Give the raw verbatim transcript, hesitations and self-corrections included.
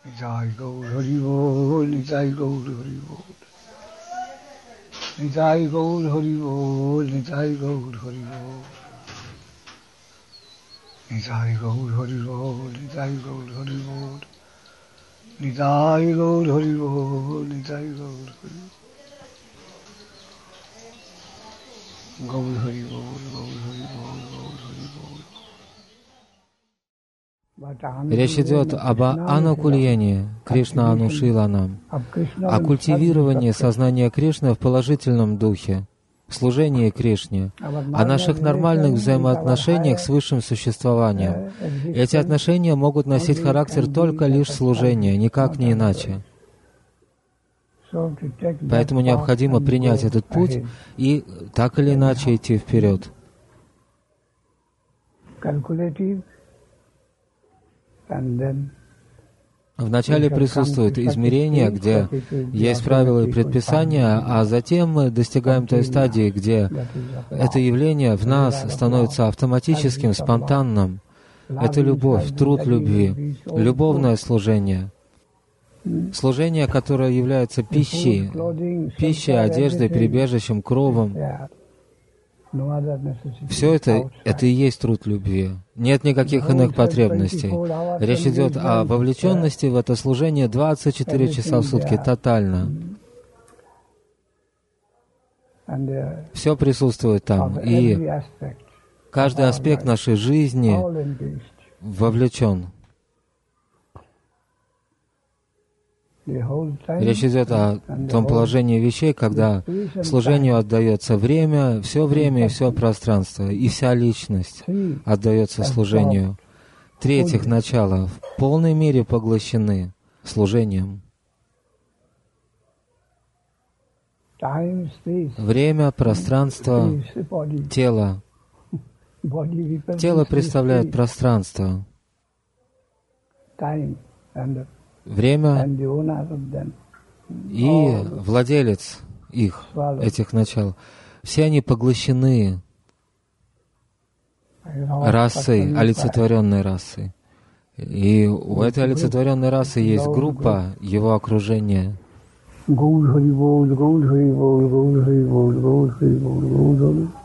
Nitai Gaur Hari Bol, Nitai Gaur Hari Bol. Nitai Gaur Hari Bol, Nitai Gaur Hari Bol. Nitai Gaur Hari Bol, Nitai Gaur Hari Bol. Nitai Gaur Hari Bol, Nitai Gaur Hari Bol. Gaur Hari Bol, Gaur Hari Bol, Gaur Hari Bol. Речь идет об анукульянии, Кришна анушила нам, о культивировании сознания Кришны в положительном духе, служении Кришне, о наших нормальных взаимоотношениях с высшим существованием. Эти отношения могут носить характер только лишь служения, никак не иначе. Поэтому необходимо принять этот путь и так или иначе идти вперед. Вначале присутствует измерение, где есть правила и предписания, а затем мы достигаем той стадии, где это явление в нас становится автоматическим, спонтанным. Это любовь, труд любви, любовное служение. Служение, которое является пищей, пищей, одеждой, прибежищем, кровом. Все это, это и есть труд любви. Нет никаких иных потребностей. Речь идет о вовлеченности в это служение двадцать четыре часа в сутки, тотально. Все присутствует там, и каждый аспект нашей жизни вовлечен. Речь идет о том положении вещей, когда служению отдается время, все время и все пространство, и вся личность отдается служению. Три этих начала в полной мере поглощены служением. Время, пространство, тело. Тело представляет пространство. Время и владелец их, этих начал, все они поглощены расой, олицетворенной расой. И у этой олицетворенной расы есть группа, его окружения. Gaur Hari Bol, Gaur Hari Bol, Gaur Hari Bol, Gaur Hari Bol, Gaur Hari Bol.